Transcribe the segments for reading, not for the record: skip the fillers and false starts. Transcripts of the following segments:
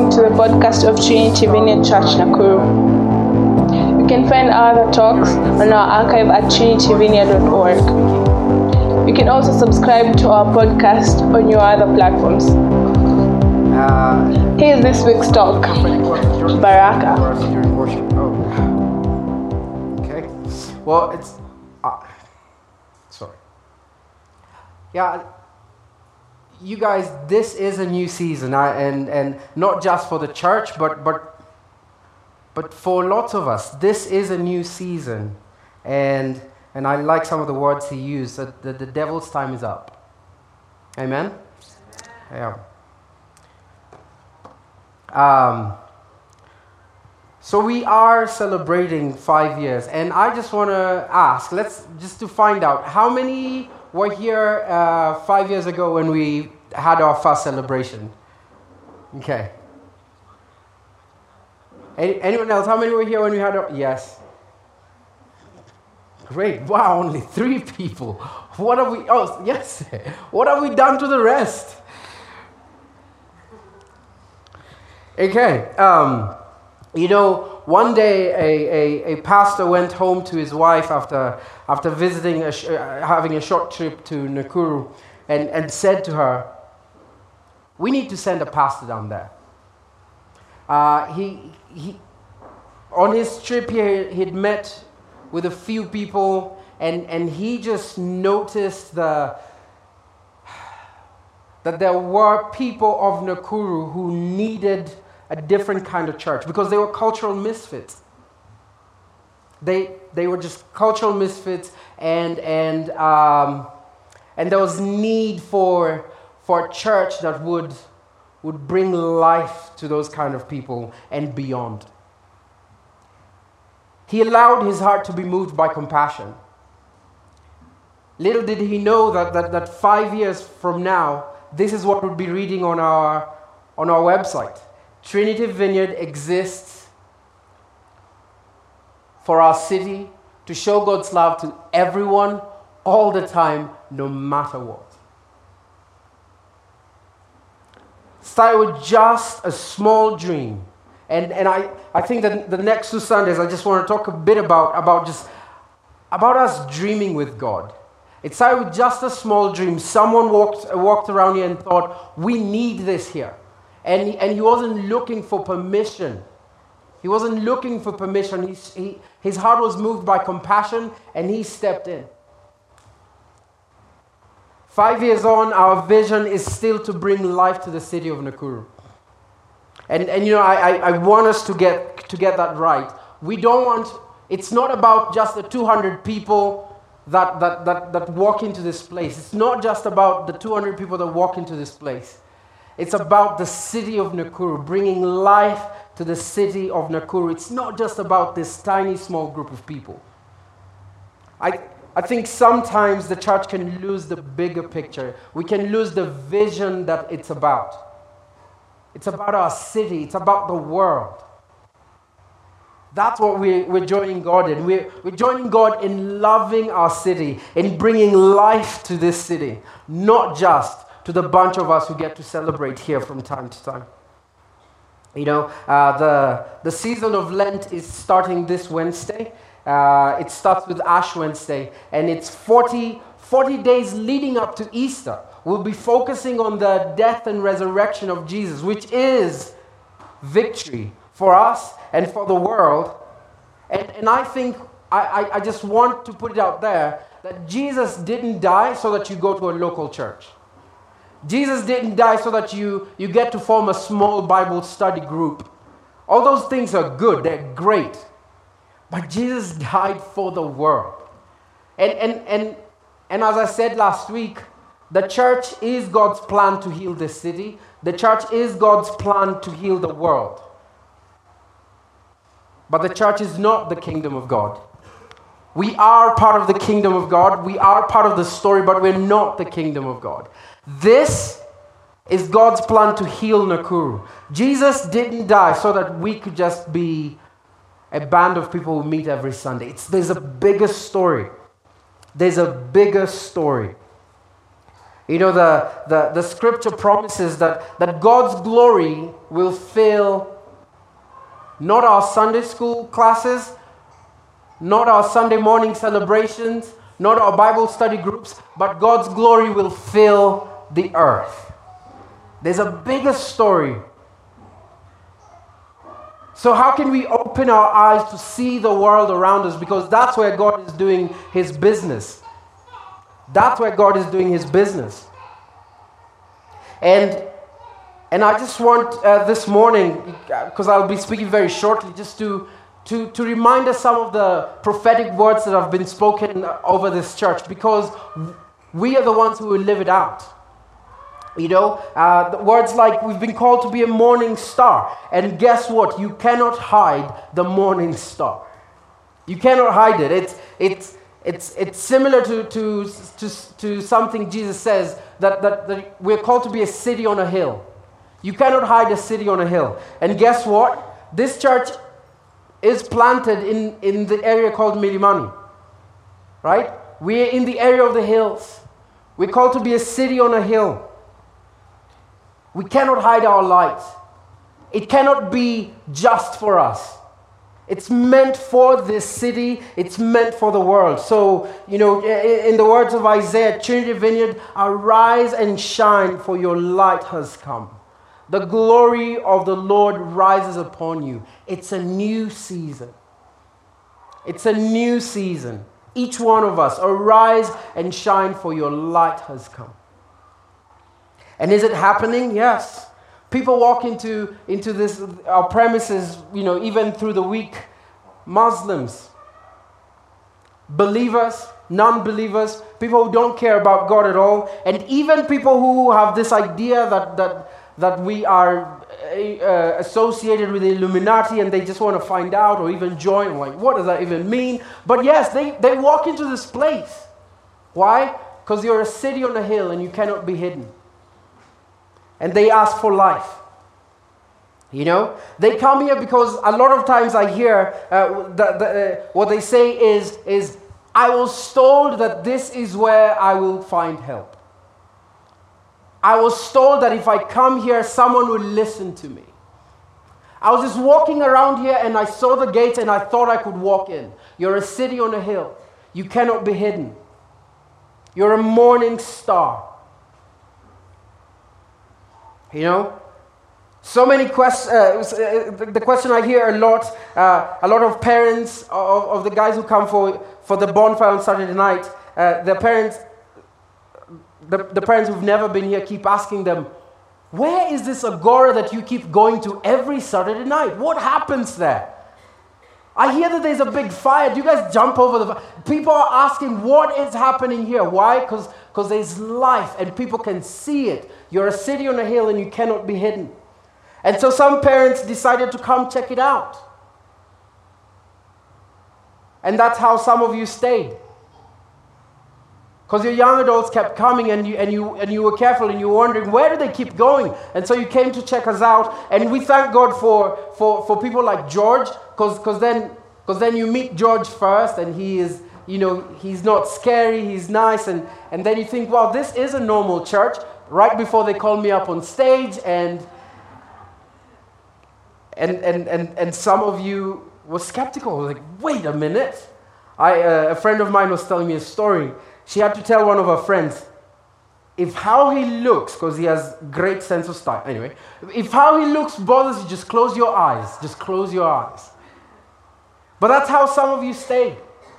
to the podcast of Trinity Vineyard Church Nakuru. You can find our other talks on our archive at trinityvineyard.org. You can also subscribe to our podcast on your other platforms. Here's this week's talk, Baraka. Okay. Well, it's... sorry. Yeah, you guys, this is a new season, and not just for the church, but for lots of us. This is a new season, and I like some of the words he used, that the devil's time is up. Amen? Yeah. So we are celebrating 5 years, and I just want to ask, just to find out, how many were here 5 years ago when we had our first celebration? Okay. Anyone else? How many were here when we had our... Yes. Great. Wow, only 3 people. What have we... Oh, yes. What have we done to the rest? Okay. One day a pastor went home to his wife after visiting, having a short trip to Nakuru, and said to her, "We need to send a pastor down there." He on his trip here, he'd met with a few people, and he just noticed that there were people of Nakuru who needed a different kind of church because they were cultural misfits. They were just cultural misfits, and there was need for a church that would bring life to those kind of people and beyond. He allowed his heart to be moved by compassion. Little did he know that 5 years from now, this is what we'll be reading on our website. Trinity Vineyard exists for our city to show God's love to everyone, all the time, no matter what. Start with just a small dream. And I think that the next 2 Sundays, I just want to talk a bit about us dreaming with God. It started with just a small dream. Someone walked around here and thought, we need this here. And he wasn't looking for permission. He wasn't looking for permission. His heart was moved by compassion, and he stepped in. 5 years on, our vision is still to bring life to the city of Nakuru. And I want us to get that right. It's not about just the 200 people that walk into this place. It's not just about the 200 people that walk into this place. It's about the city of Nakuru, bringing life to the city of Nakuru. It's not just about this tiny, small group of people. I think sometimes the church can lose the bigger picture. We can lose the vision that it's about. It's about our city. It's about the world. That's what we're joining God in. We're joining God in loving our city, in bringing life to this city, not just to the bunch of us who get to celebrate here from time to time. The season of Lent is starting this Wednesday. It starts with Ash Wednesday, and it's 40 days leading up to Easter. We'll be focusing on the death and resurrection of Jesus, which is victory for us and for the world. And I think, I just want to put it out there, that Jesus didn't die so that you go to a local church. Jesus didn't die so that you get to form a small Bible study group. All those things are good, they're great. But Jesus died for the world. And as I said last week, the church is God's plan to heal this city. The church is God's plan to heal the world. But the church is not the kingdom of God. We are part of the kingdom of God. We are part of the story, but we're not the kingdom of God. This is God's plan to heal Nakuru. Jesus didn't die so that we could just be a band of people who meet every Sunday. There's a bigger story. There's a bigger story. You know, the scripture promises that God's glory will fill not our Sunday school classes, not our Sunday morning celebrations, not our Bible study groups, but God's glory will fill the earth. There's a bigger story. So how can we open our eyes to see the world around us? Because that's where God is doing his business. That's where God is doing his business. And I just want this morning, because I'll be speaking very shortly, just to remind us some of the prophetic words that have been spoken over this church, because we are the ones who will live it out. You know, the words like we've been called to be a morning star. And guess what? You cannot hide the morning star. You cannot hide it. It's similar to something Jesus says, that we're called to be a city on a hill. You cannot hide a city on a hill. And guess what? This church is planted in the area called Milimani. Right? We're in the area of the hills. We're called to be a city on a hill. We cannot hide our light. It cannot be just for us. It's meant for this city. It's meant for the world. So, you know, in the words of Isaiah, Trinity Vineyard, arise and shine, for your light has come. The glory of the Lord rises upon you. It's a new season. It's a new season. Each one of us, arise and shine, for your light has come. And is it happening? Yes. People walk into our premises, you know, even through the week. Muslims, believers, non-believers, people who don't care about God at all, and even people who have this idea that we are associated with the Illuminati, and they just want to find out or even join. Like, what does that even mean? But yes, they walk into this place. Why? Because you're a city on a hill and you cannot be hidden. And they ask for life. You know, they come here because a lot of times I hear what they say is, I was told that this is where I will find help. I was told that if I come here, someone will listen to me. I was just walking around here and I saw the gates and I thought I could walk in. You're a city on a hill. You cannot be hidden. You're a morning star. You know, so many questions. The question I hear a lot of parents of the guys who come for the bonfire on Saturday night, the parents who've never been here keep asking them, where is this agora that you keep going to every Saturday night? What happens there? I hear that there's a big fire. Do you guys jump over the fire? People are asking, what is happening here? Why? Because there's life and people can see it. You're a city on a hill and you cannot be hidden. And so some parents decided to come check it out. And that's how some of you stayed. Because your young adults kept coming and you were careful and you were wondering, where do they keep going? And so you came to check us out. And we thank God for people like George, because then you meet George first and he is, you know, he's not scary, he's nice. And then you think, wow, this is a normal church. Right before they called me up on stage and some of you were skeptical. Like, wait a minute. A friend of mine was telling me a story. She had to tell one of her friends, if how he looks, because he has great sense of style. Anyway, if how he looks bothers you, just close your eyes. Just close your eyes. But that's how some of you stay.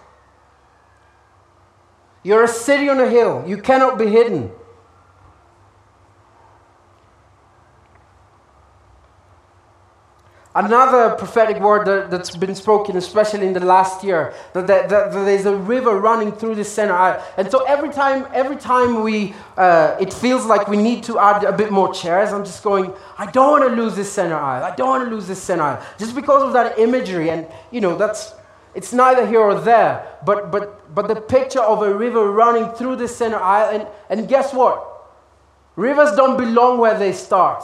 You're a city on a hill. You cannot be hidden. Another prophetic word that's been spoken, especially in the last year, that there's a river running through the center aisle. And so every time we, it feels like we need to add a bit more chairs, I'm just going, I don't want to lose this center aisle. I don't want to lose this center aisle. Just because of that imagery. And, you know, it's neither here or there. But the picture of a river running through the center aisle. And guess what? Rivers don't belong where they start.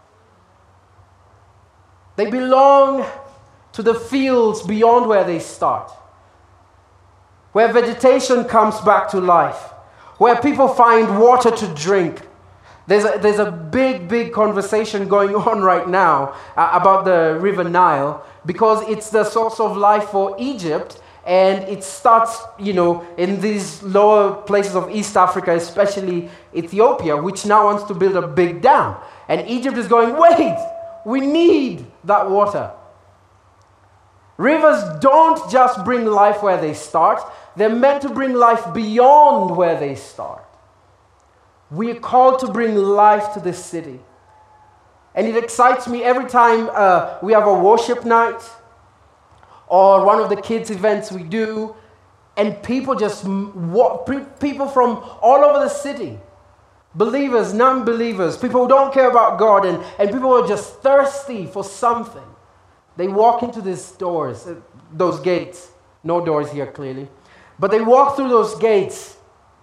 They belong to the fields beyond where they start, where vegetation comes back to life, where people find water to drink. There's a big conversation going on right now about the River Nile, because it's the source of life for Egypt, and it starts, in these lower places of East Africa, especially Ethiopia, which now wants to build a big dam. And Egypt is going, wait, we need that water. Rivers don't just bring life where they start, they're meant to bring life beyond where they start. We are called to bring life to this city. And it excites me every time we have a worship night or one of the kids' events we do, and people just people from all over the city, believers, non-believers, people who don't care about God, and people who are just thirsty for something. They walk into these doors, those gates. No doors here, clearly. But they walk through those gates,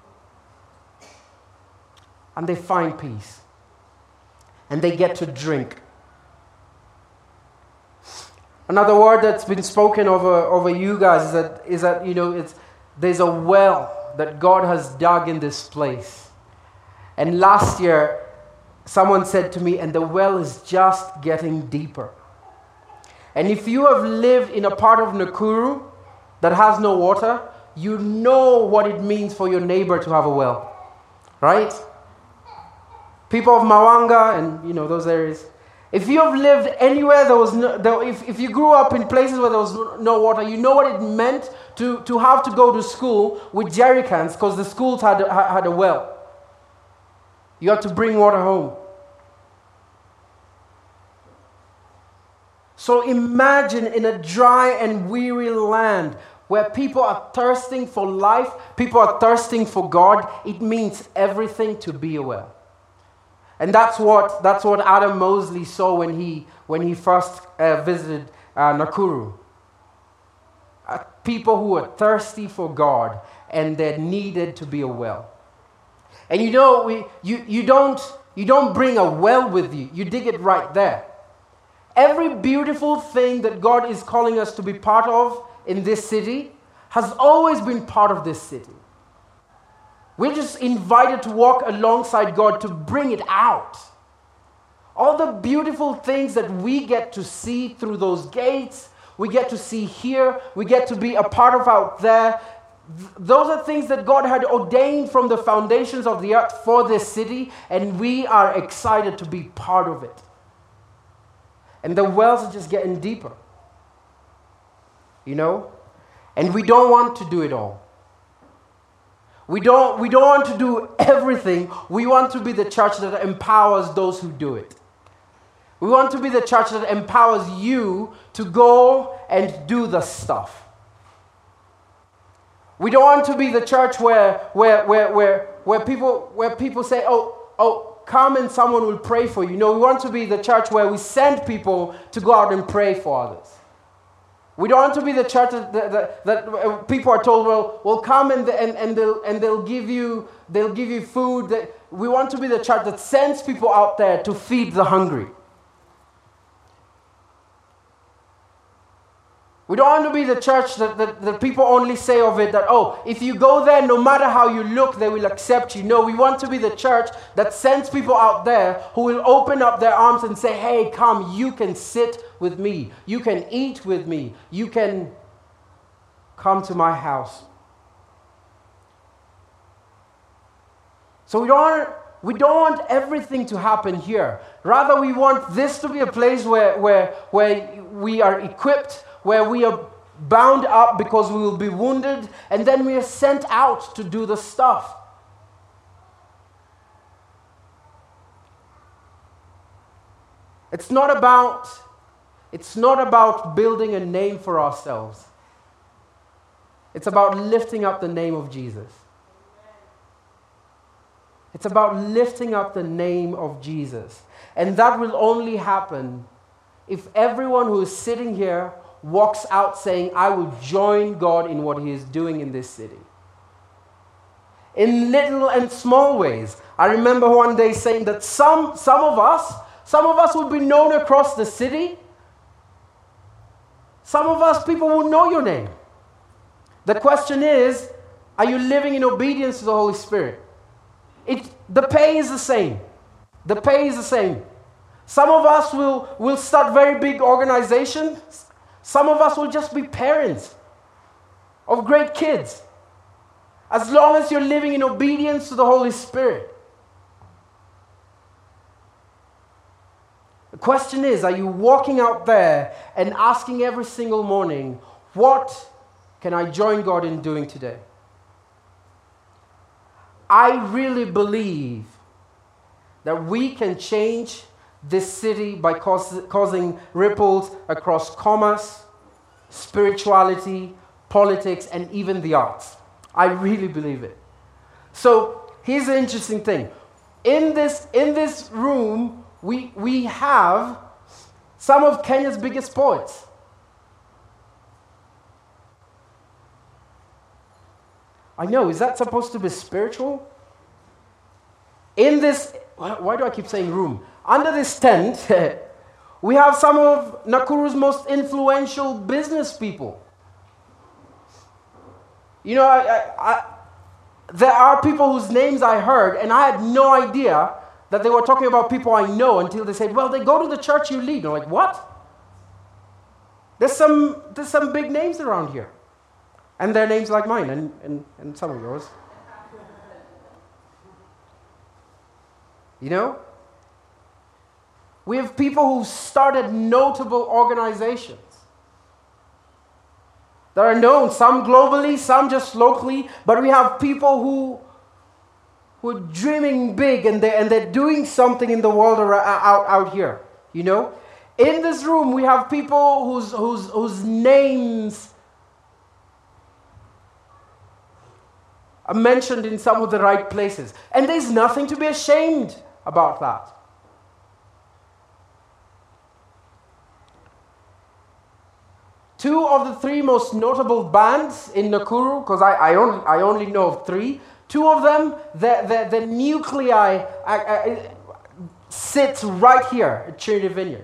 and they find peace. And they get to drink. Another word that's been spoken over you guys is that there's a well that God has dug in this place. And last year, someone said to me, and the well is just getting deeper. And if you have lived in a part of Nakuru that has no water, you know what it means for your neighbor to have a well, right? People of Mawanga and those areas. If you have lived anywhere if you grew up in places where there was no water, you know what it meant to have to go to school with jerry cans, because the schools had a well. You had to bring water home. So imagine in a dry and weary land where people are thirsting for life, people are thirsting for God, it means everything to be a well. And that's what Adam Mosley saw when he first visited Nakuru. People who are thirsty for God, and there needed to be a well. And you don't bring a well with you. You dig it right there. Every beautiful thing that God is calling us to be part of in this city has always been part of this city. We're just invited to walk alongside God to bring it out. All the beautiful things that we get to see through those gates, we get to see here, we get to be a part of out there. Those are things that God had ordained from the foundations of the earth for this city, and we are excited to be part of it. And the wells are just getting deeper. And we don't want to do it all. We don't want to do everything. We want to be the church that empowers those who do it. We want to be the church that empowers you to go and do the stuff. We don't want to be the church where people say, oh, come and someone will pray for you. No, we want to be the church where we send people to go out and pray for others. We don't want to be the church that people are told, well, come and they'll give you food. We want to be the church that sends people out there to feed the hungry. We don't want to be the church that people only say of it that, oh, if you go there, no matter how you look, they will accept you. No, we want to be the church that sends people out there who will open up their arms and say, hey, come, you can sit with me. You can eat with me. You can come to my house. So we don't want everything to happen here. Rather, we want this to be a place where we are equipped, where we are bound up because we will be wounded, and then we are sent out to do the stuff. It's not about building a name for ourselves. It's about lifting up the name of Jesus. It's about lifting up the name of Jesus. And that will only happen if everyone who is sitting here walks out saying, I will join God in what He is doing in this city. In little and small ways. I remember one day saying that some of us will be known across the city. Some of us, people will know your name. The question is, are you living in obedience to the Holy Spirit? the pay is the same. The pay is the same. Some of us will start very big organizations. Some of us will just be parents of great kids. As long as you're living in obedience to the Holy Spirit. The question is, are you walking out there and asking every single morning, what can I join God in doing today? I really believe that we can change this city by causing ripples across commerce, spirituality, politics, and even the arts. I really believe it. So here's the interesting thing. In this room, we have some of Kenya's biggest poets. I know, is that supposed to be spiritual? In this, why do I keep saying room? Under this tent, we have some of Nakuru's most influential business people. You know, there are people whose names I heard, and I had no idea that they were talking about people I know until they said, well, they go to the church you lead. I'm like, what? There's some big names around here. And they're names like mine and some of yours. You know? We have people who started notable organizations that are known, some globally, some just locally, but we have people who are dreaming big and they're doing something in the world out here, you know? In this room, we have people whose names are mentioned in some of the right places. And there's nothing to be ashamed about that. Two of the three most notable bands in Nakuru, because I only know of three, two of them, the nuclei sits right here at Trinity Vineyard.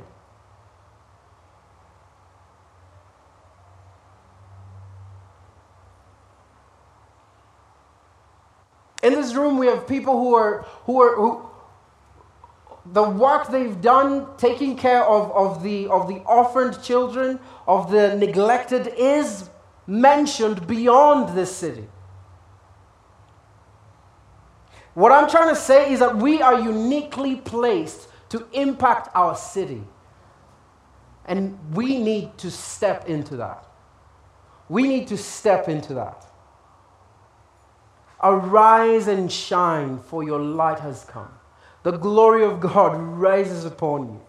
In this room, we have people who the work they've done, taking care of the orphaned children, of the neglected, is mentioned beyond this city. What I'm trying to say is that we are uniquely placed to impact our city. And we need to step into that. We need to step into that. Arise and shine, for your light has come. The glory of God rises upon you.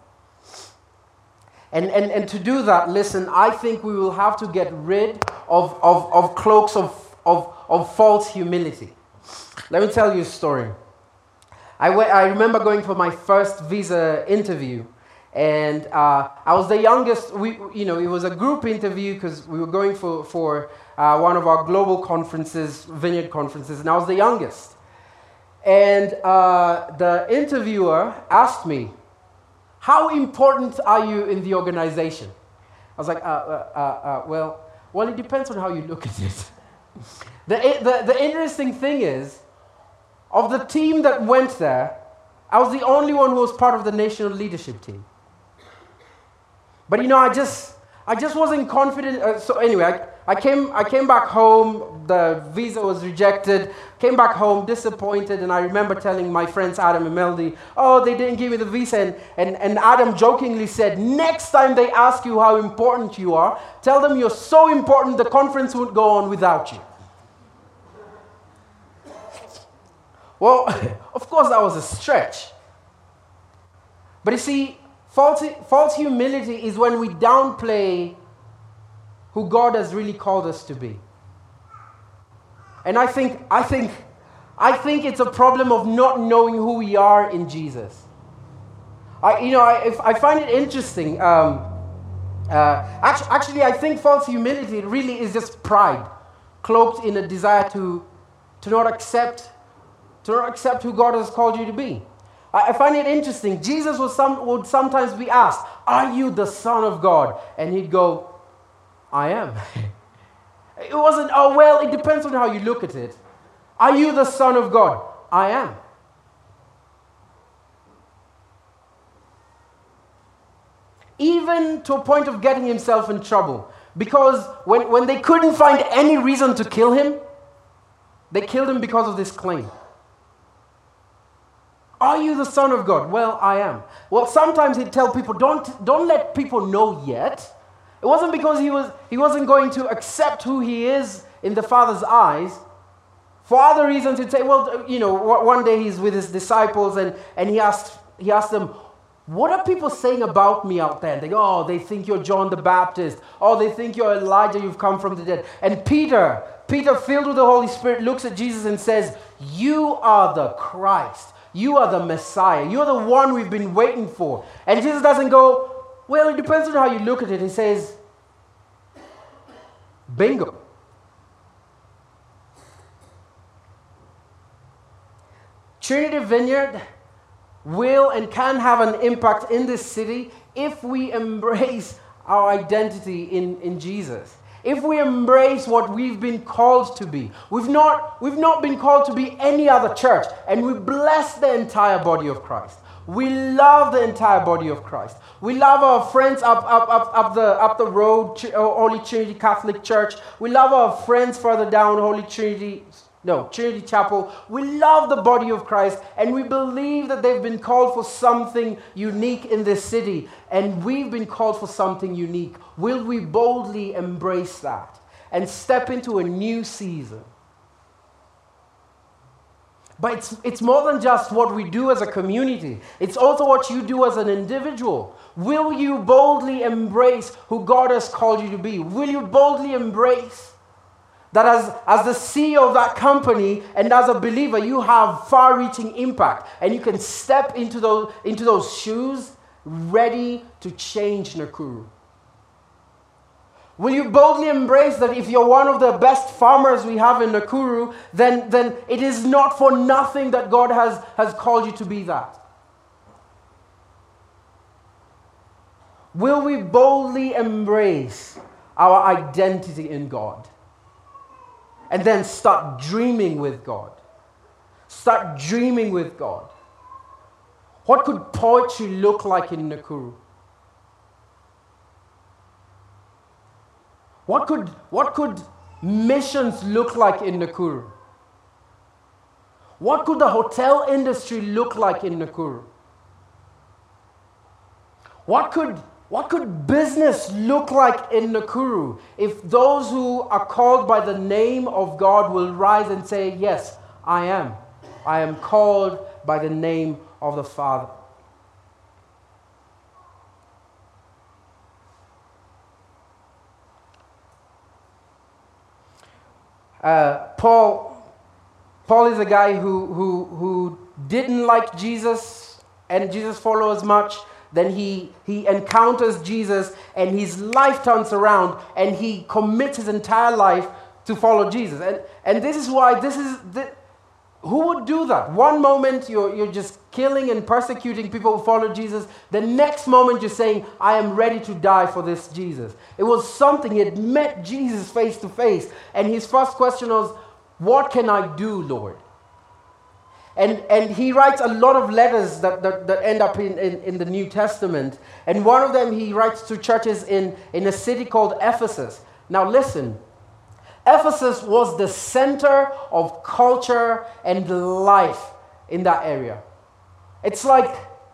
And to do that, listen, I think we will have to get rid of cloaks of false humility. Let me tell you a story. I remember going for my first visa interview, and I was the youngest. It was a group interview because we were going for one of our global conferences, Vineyard conferences, and I was the youngest. And the interviewer asked me, how important are you in the organization? I was like, well, it depends on how you look at it. The interesting thing is, of the team that went there, I was the only one who was part of the national leadership team. But I just wasn't confident. So anyway, I came back home. The visa was rejected. Came back home disappointed, and I remember telling my friends Adam and Melody, "Oh, they didn't give me the visa." And Adam jokingly said, "Next time they ask you how important you are, tell them you're so important the conference won't go on without you." Well, of course that was a stretch. But you see, false humility is when we downplay who God has really called us to be. And I think it's a problem of not knowing who we are in Jesus. I find it interesting. Actually, I think false humility really is just pride, cloaked in a desire to not accept who God has called you to be. I find it interesting. Jesus would sometimes be asked, "Are you the Son of God?" And he'd go, "I am." It wasn't, "Oh, well, it depends on how you look at it." "Are you the Son of God?" "I am." even to a point of getting himself in trouble. Because when they couldn't find any reason to kill him, they killed him because of this claim. Are you the Son of God? Well, I am. Well, sometimes he'd tell people, don't let people know yet. It wasn't because he wasn't going to accept who he is in the Father's eyes. For other reasons, he'd say, well, one day he's with his disciples and he asked them, what are people saying about me out there? And they go, oh, they think you're John the Baptist. Oh, they think you're Elijah, you've come from the dead. And Peter, filled with the Holy Spirit, looks at Jesus and says, you are the Christ. You are the Messiah. You're the one we've been waiting for. And Jesus doesn't go, well, it depends on how you look at it. He says, bingo. Trinity Vineyard will and can have an impact in this city if we embrace our identity in Jesus. If we embrace what we've been called to be. We've not been called to be any other church, and we bless the entire body of Christ. We love the entire body of Christ. We love our friends up the road, Holy Trinity Catholic Church. We love our friends further down, Trinity Chapel. We love the body of Christ, and we believe that they've been called for something unique in this city, and we've been called for something unique. Will we boldly embrace that and step into a new season? But it's more than just what we do as a community. It's also what you do as an individual. Will you boldly embrace who God has called you to be? Will you boldly embrace that as the CEO of that company and as a believer, you have far-reaching impact and you can step into those shoes ready to change Nakuru? Will you boldly embrace that if you're one of the best farmers we have in Nakuru, then it is not for nothing that God has called you to be that? Will we boldly embrace our identity in God? And then start dreaming with God. Start dreaming with God. What could poetry look like in Nakuru? What could missions look like in Nakuru? What could the hotel industry look like in Nakuru? What could business look like in Nakuru if those who are called by the name of God will rise and say, yes, I am. I am called by the name of the Father. Paul is a guy who didn't like Jesus and Jesus followers much. Then he encounters Jesus and his life turns around and he commits his entire life to follow Jesus. And this is why who would do that? One moment you're just killing and persecuting people who follow Jesus. The next moment you're saying, I am ready to die for this Jesus. It was something. He had met Jesus face to face. And his first question was, what can I do, Lord? And he writes a lot of letters that end up in the New Testament. And one of them he writes to churches in a city called Ephesus. Now listen, Ephesus was the center of culture and life in that area. It's like,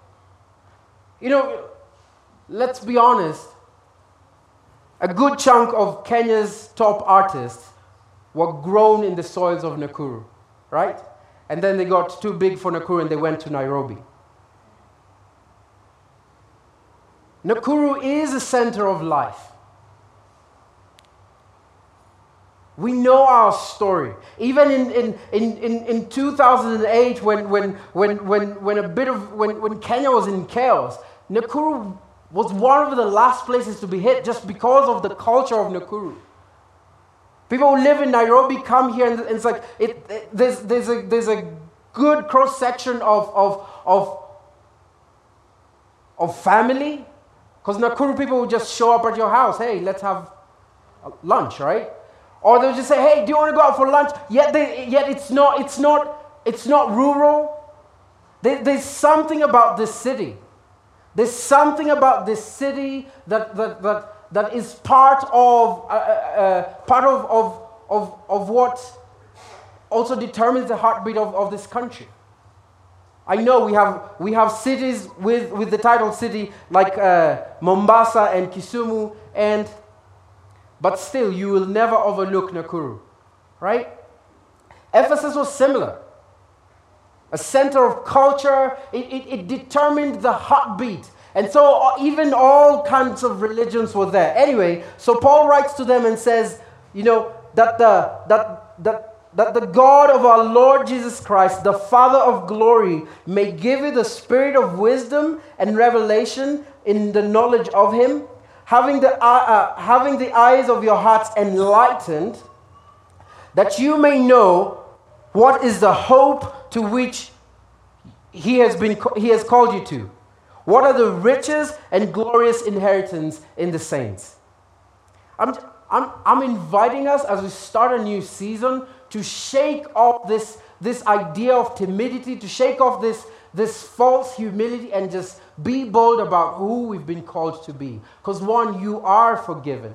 let's be honest, a good chunk of Kenya's top artists were grown in the soils of Nakuru, right? And then they got too big for Nakuru and they went to Nairobi. Nakuru is the center of life. We know our story. Even in 2008, when Kenya was in chaos, Nakuru was one of the last places to be hit just because of the culture of Nakuru. People who live in Nairobi come here, and it's like there's a good cross section of family, because Nakuru people will just show up at your house. Hey, let's have lunch, right? Or they'll just say, hey, do you want to go out for lunch? Yet it's not rural. There's something about this city There's something about this city that is part of what also determines the heartbeat of this country. I know we have cities with the title city like Mombasa and Kisumu, but still you will never overlook Nakuru, right? Ephesus was similar. A center of culture, it determined the heartbeat. And so even all kinds of religions were there. Anyway, so Paul writes to them and says, that the God of our Lord Jesus Christ, the Father of glory, may give you the spirit of wisdom and revelation in the knowledge of him, having the eyes of your hearts enlightened, that you may know what is the hope to which he has called you to. What are the riches and glorious inheritance in the saints? I'm inviting us as we start a new season to shake off this idea of timidity, to shake off this false humility and just be bold about who we've been called to be. Because one, you are forgiven.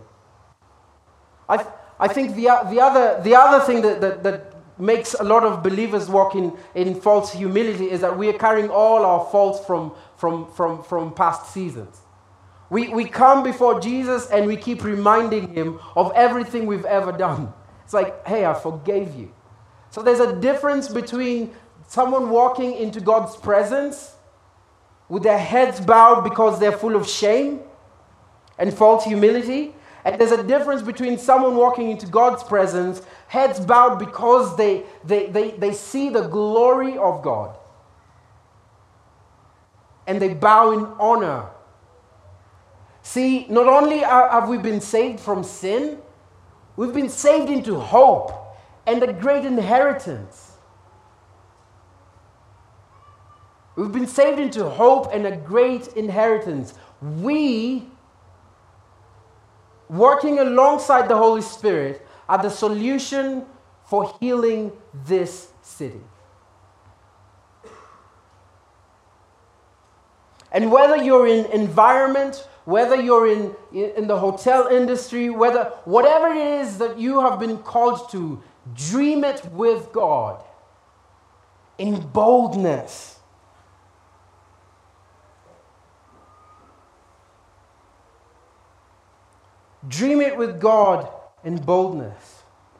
I think the other thing that makes a lot of believers walk in false humility is that we are carrying all our faults from past seasons. We come before Jesus and we keep reminding him of everything we've ever done. It's like, hey, I forgave you. So there's a difference between someone walking into God's presence with their heads bowed because they're full of shame and false humility. And there's a difference between someone walking into God's presence, heads bowed because they see the glory of God. And they bow in honor. See, not only have we been saved from sin, we've been saved into hope and a great inheritance. We've been saved into hope and a great inheritance. We, working alongside the Holy Spirit, are the solution for healing this city. And whether you're in environment, whether you're in the hotel industry, whatever it is that you have been called to, dream it with God in boldness. Dream it with God in boldness.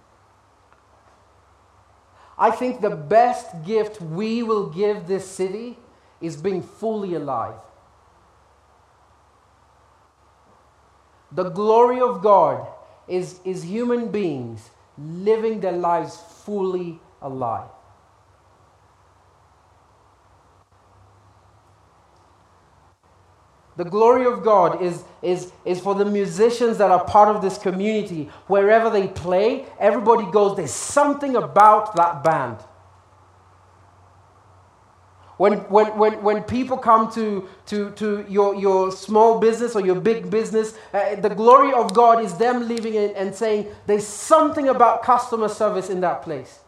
I think the best gift we will give this city is being fully alive. The glory of God is human beings living their lives fully alive. The glory of God is for the musicians that are part of this community. Wherever they play, everybody goes, there's something about that band. When people come to your small business or your big business, the glory of God is them leaving it and saying, there's something about customer service in that place.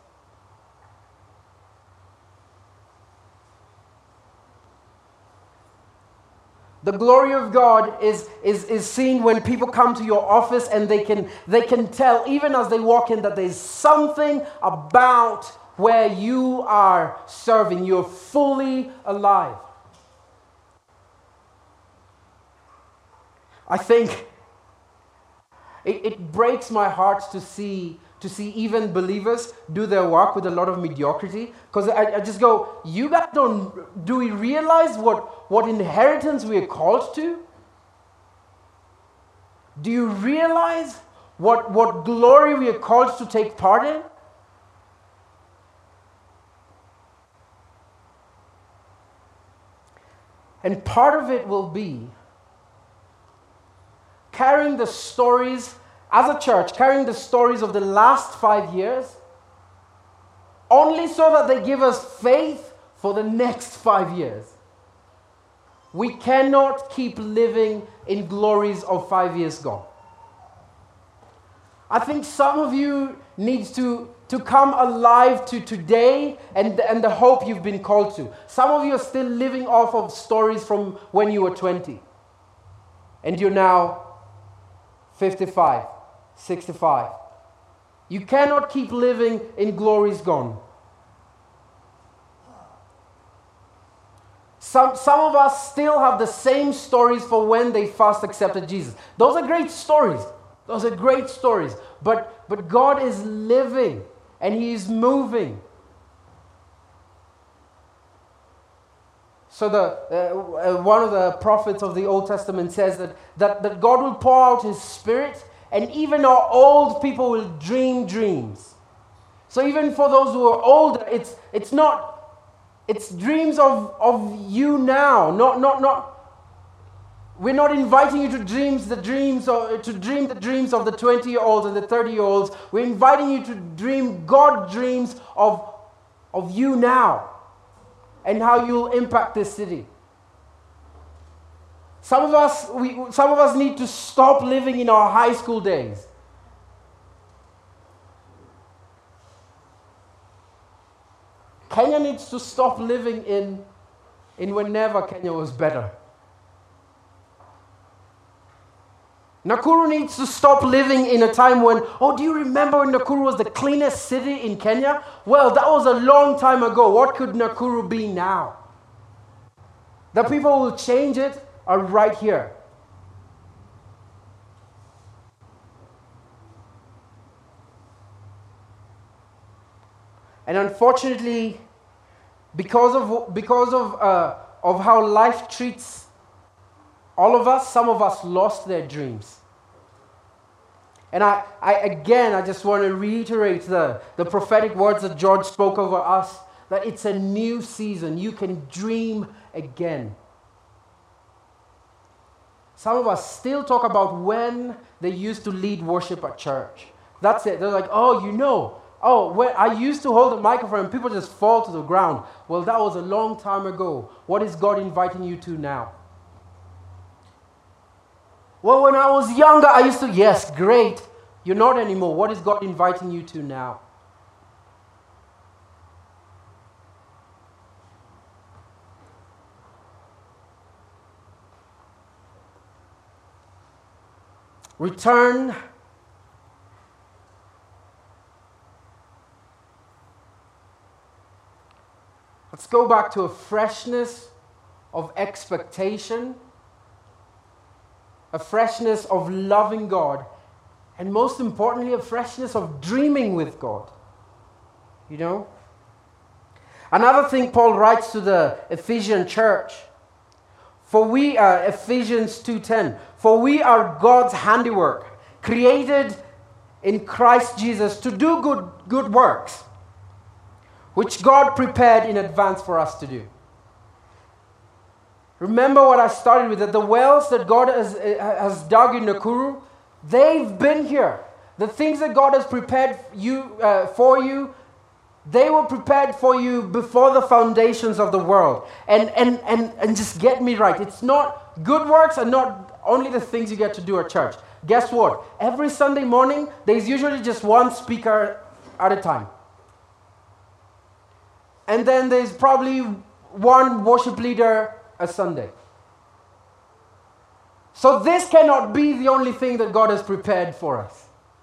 The glory of God is seen when people come to your office and they can tell, even as they walk in, that there's something about where you are serving. You're fully alive. I think it breaks my heart to see even believers do their work with a lot of mediocrity, because I just go, you guys do we realize what inheritance we are called to? Do you realize what glory we are called to take part in? And part of it will be carrying the stories, as a church, carrying the stories of the last 5 years, only so that they give us faith for the next 5 years. We cannot keep living in glories of 5 years gone. I think some of you need to to come alive to today and the hope you've been called to. Some of you are still living off of stories from when you were 20. And you're now 55, 65. You cannot keep living in glories gone. Some of us still have the same stories for when they first accepted Jesus. Those are great stories. Those are great stories. But God is living and He is moving. So one of the prophets of the Old Testament says that God will pour out His Spirit, and even our old people will dream dreams. So even for those who are older, it's dreams of you now. We're not inviting you to dream the dreams of the 20-year-olds and the 30-year-olds. We're inviting you to dream God dreams of you now and how you'll impact this city. Some of us need to stop living in our high school days. Kenya needs to stop living in whenever Kenya was better. Nakuru needs to stop living in a time when, do you remember when Nakuru was the cleanest city in Kenya? Well, that was a long time ago. What could Nakuru be now? The people who will change it are right here. And unfortunately, because of how life treats all of us, some of us lost their dreams. And I just want to reiterate the prophetic words that George spoke over us, that it's a new season. You can dream again. Some of us still talk about when they used to lead worship at church. That's it. They're like, when I used to hold the microphone and people just fall to the ground. Well, that was a long time ago. What is God inviting you to now? Well, when I was younger, I used to, yes, great. You're not anymore. What is God inviting you to now? Return. Let's go back to a freshness of expectation, a freshness of loving God, and most importantly, a freshness of dreaming with God. You know? Another thing Paul writes to the Ephesian church, Ephesians 2:10, for we are God's handiwork, created in Christ Jesus to do good works, which God prepared in advance for us to do. Remember what I started with, that the wells that God has dug in Nakuru, they've been here. The things that God has prepared for you, they were prepared for you before the foundations of the world. And just get me right, it's not good works and not only the things you get to do at church. Guess what? Every Sunday morning, there's usually just one speaker at a time. And then there's probably one worship leader a Sunday. So this cannot be the only thing that God has prepared for us.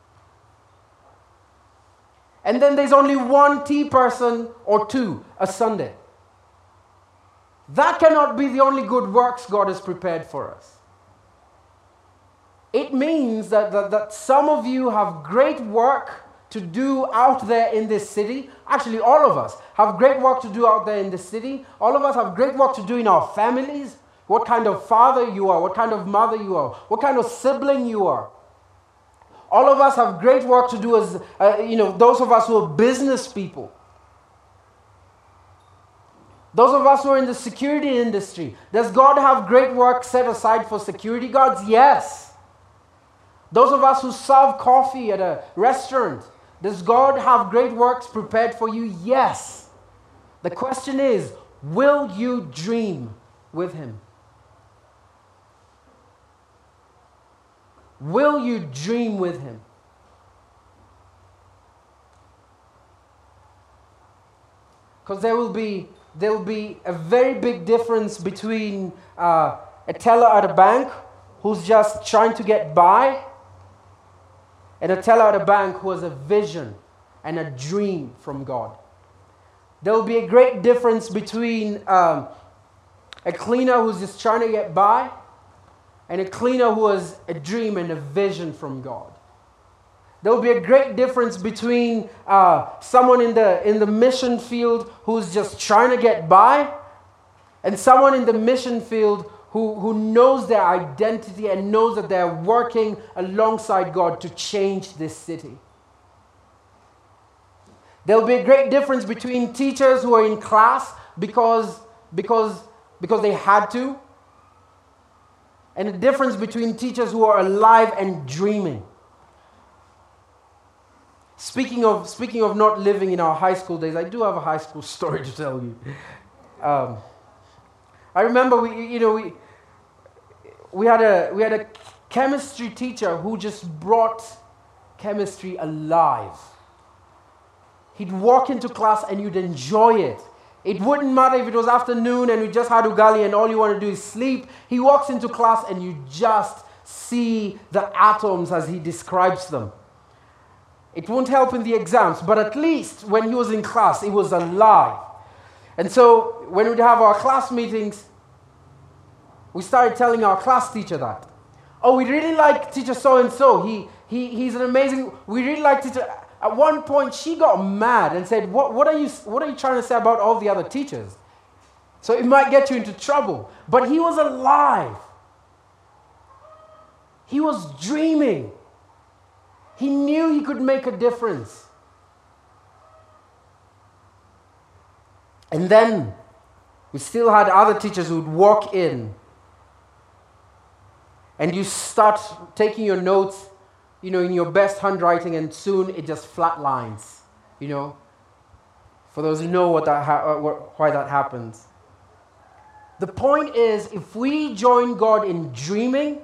And then there's only one tea person or two a Sunday. That cannot be the only good works God has prepared for us. It means that some of you have great work to do out there in this city. Actually, all of us have great work to do out there in the city. All of us have great work to do in our families. What kind of father you are, what kind of mother you are, what kind of sibling you are. All of us have great work to do as, those of us who are business people. Those of us who are in the security industry. Does God have great work set aside for security guards? Yes. Those of us who serve coffee at a restaurant. Does God have great works prepared for you? Yes. The question is, will you dream with Him? Will you dream with Him? Because there'll be a very big difference between a teller at a bank who's just trying to get by and a teller at a bank who has a vision and a dream from God. There will be a great difference between a cleaner who's just trying to get by and a cleaner who has a dream and a vision from God. There will be a great difference between someone in the mission field who's just trying to get by and someone in the mission field who knows their identity and knows that they're working alongside God to change this city. There will be a great difference between teachers who are in class because they had to, and a difference between teachers who are alive and dreaming. Speaking of not living in our high school days, I do have a high school story to tell you. I remember we had a chemistry teacher who just brought chemistry alive. He'd walk into class and you'd enjoy it. It wouldn't matter if it was afternoon and we just had ugali and all you want to do is sleep. He walks into class and you just see the atoms as he describes them. It won't help in the exams, but at least when he was in class, it was alive. And so when we'd have our class meetings, we started telling our class teacher that. Oh, we really like teacher so-and-so. He's an amazing, we really like teacher. At one point, she got mad and said, what are you trying to say about all the other teachers? So it might get you into trouble. But he was alive. He was dreaming. He knew he could make a difference. And then we still had other teachers who would walk in and you start taking your notes, in your best handwriting, and soon it just flatlines, For those who know why that happens. The point is, if we join God in dreaming,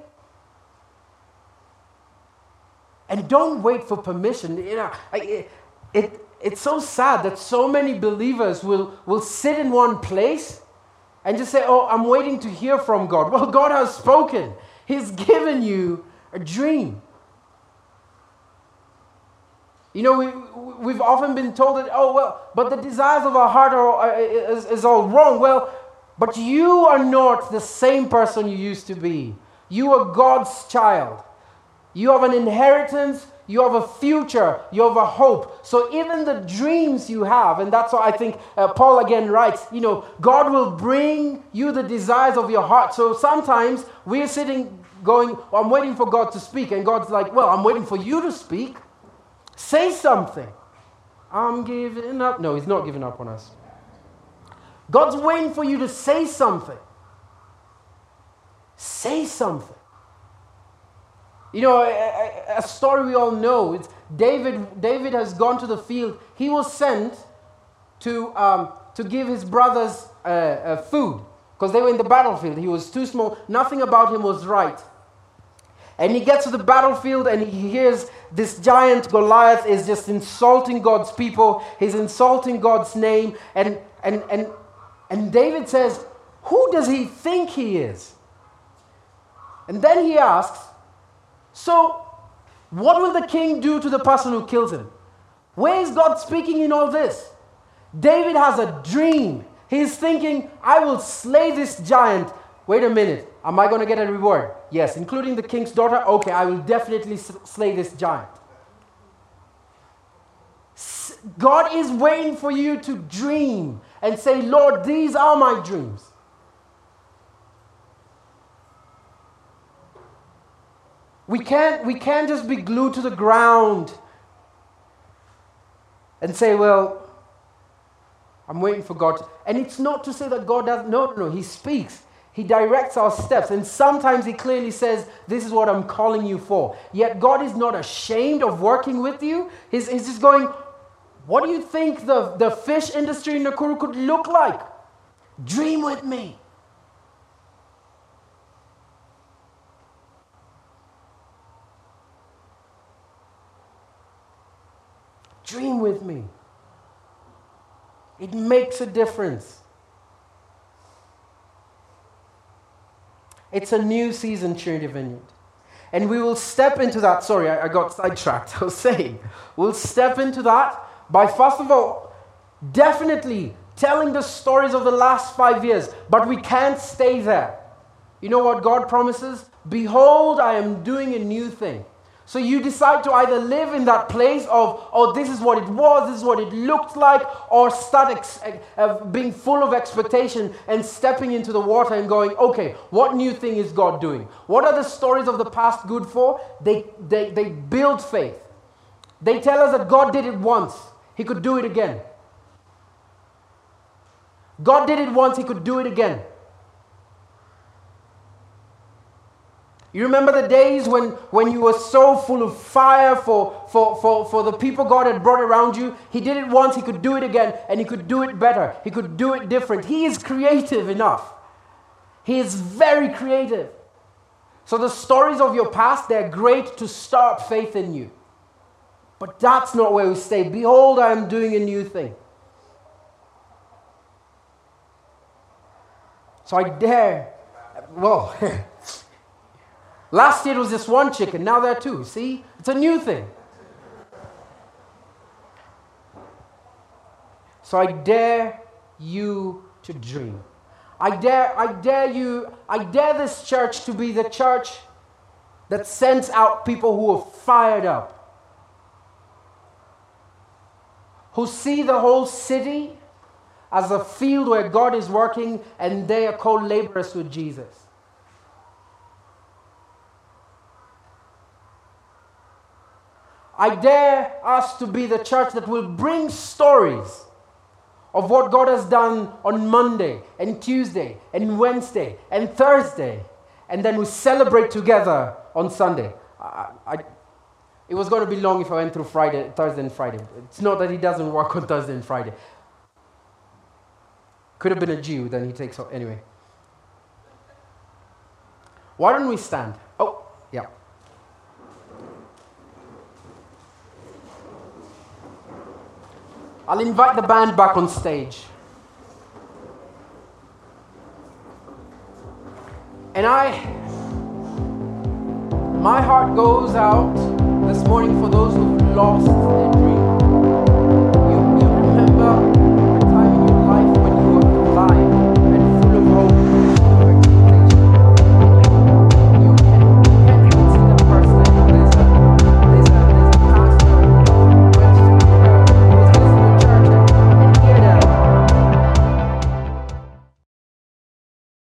and don't wait for permission. It's so sad that so many believers will sit in one place and just say, oh, I'm waiting to hear from God. Well, God has spoken. He's given you a dream. We've often been told that, but the desires of our heart is all wrong. Well, but you are not the same person you used to be. You are God's child. You have an inheritance, you have a future, you have a hope. So even the dreams you have, and that's why I think Paul again writes, God will bring you the desires of your heart. So sometimes we're sitting going, I'm waiting for God to speak. And God's like, well, I'm waiting for you to speak. Say something. I'm giving up. No, he's not giving up on us. God's waiting for you to say something. Say something. A story we all know. It's David has gone to the field. He was sent to give his brothers food because they were in the battlefield. He was too small. Nothing about him was right. And he gets to the battlefield and he hears this giant Goliath is just insulting God's people. He's insulting God's name. And David says, who does he think he is? And then he asks, so what will the king do to the person who kills him? Where is God speaking in all this? David has a dream. He's thinking, I will slay this giant. Wait a minute. Am I going to get a reward? Yes, including the king's daughter. Okay, I will definitely slay this giant. God is waiting for you to dream and say, Lord, these are my dreams. We can't just be glued to the ground and say, well, I'm waiting for God. And it's not to say that God doesn't. No. He speaks. He directs our steps. And sometimes he clearly says, this is what I'm calling you for. Yet God is not ashamed of working with you. He's just going, what do you think the fish industry in Nakuru could look like? Dream with me. Dream with me. It makes a difference. It's a new season, Trinity Vineyard. And we will step into that. Sorry, I got sidetracked. I was saying, we'll step into that by, first of all, definitely telling the stories of the last 5 years. But we can't stay there. You know what God promises? Behold, I am doing a new thing. So you decide to either live in that place of, oh, this is what it was, this is what it looked like, or start being full of expectation and stepping into the water and going, okay, what new thing is God doing? What are the stories of the past good for? They build faith. They tell us that God did it once. He could do it again. God did it once. He could do it again. You remember the days when you were so full of fire for the people God had brought around you? He did it once, He could do it again, and He could do it better. He could do it different. He is creative enough. He is very creative. So the stories of your past, they're great to start faith in you. But that's not where we stay. Behold, I am doing a new thing. So I dare, well... Last year it was just one chicken, now there are two. See? It's a new thing. So I dare you to dream. I dare this church to be the church that sends out people who are fired up, who see the whole city as a field where God is working and they are co-laborers with Jesus. I dare us to be the church that will bring stories of what God has done on Monday and Tuesday and Wednesday and Thursday, and then we celebrate together on Sunday. It was going to be long if I went through Thursday and Friday. It's not that He doesn't work on Thursday and Friday. Could have been a Jew, then He takes off. Anyway. Why don't we stand? Oh, yeah. I'll invite the band back on stage. And my heart goes out this morning for those who've lost their dreams.